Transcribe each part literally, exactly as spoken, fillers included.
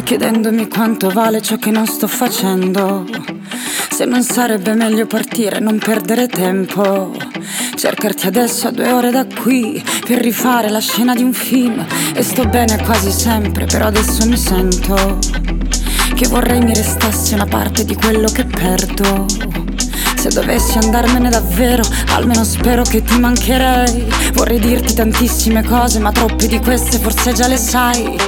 chiedendomi quanto vale ciò che non sto facendo. Se non sarebbe meglio partire e non perdere tempo, cercarti adesso a due ore da qui per rifare la scena di un film. E sto bene quasi sempre, però adesso mi sento che vorrei mi restasse una parte di quello che perdo. Se dovessi andarmene davvero, almeno spero che ti mancherei. Vorrei dirti tantissime cose, ma troppe di queste forse già le sai.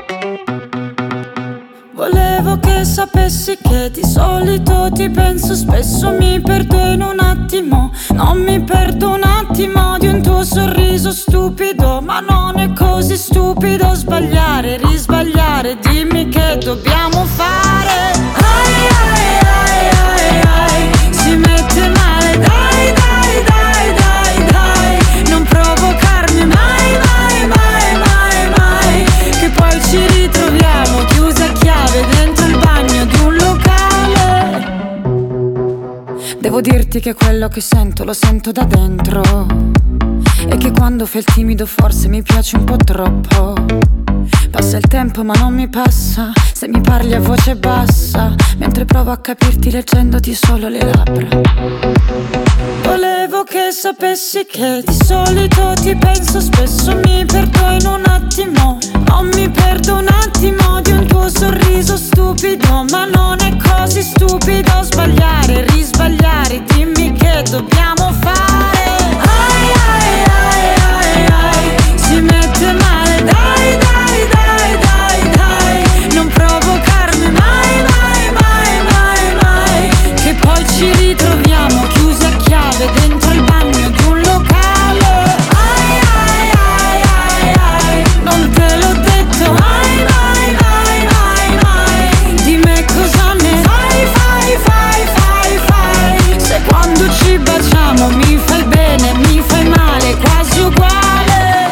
Volevo che sapessi che di solito ti penso spesso, mi perdo in un attimo. Non mi perdo un attimo di un tuo sorriso stupido, ma non è così stupido sbagliare, risbagliare. Dimmi che dobbiamo fare. Ai ai ai ai ai, si mette male, dai dai dai dai dai. Non provocarmi mai mai mai mai mai, che poi ci ritroviamo chiusi a chiave dentro il bagno di un locale. Devo dirti che quello che sento lo sento da dentro, e che quando fai il timido forse mi piaci un po' troppo. Passa il tempo ma non mi passa se mi parli a voce bassa, mentre provo a capirti leggendoti solo le labbra. Volevo che sapessi che di solito ti penso spesso, mi perdo in un attimo. Non mi perdo un attimo di un tuo sorriso stupido, ma non è così stupido sbagliare, risbagliare. Dimmi che dobbiamo fare. Ai ai ai ai ai, si mette male, dai dai dai dai dai. Non provocarmi mai mai mai mai mai, che poi ci ritroviamo chiusi a chiave dentro il bagno di un locale. Ai ai ai ai ai, non te l'ho detto mai mai mai mai mai. Di me cosa ne fai fai fai fai fai, se quando ci baciamo mi fai bene, mi fai male, quasi uguale.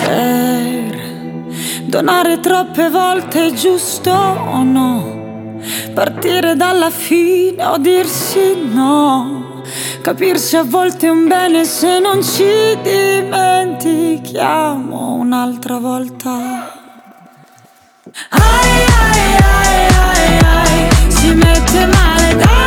Per donare troppe volte è giusto o no? Partire dalla fine o dirsi no? Capirsi a volte è un bene se non ci dimentichiamo un'altra volta. Ai ai ai ai ai, si mette male, dai.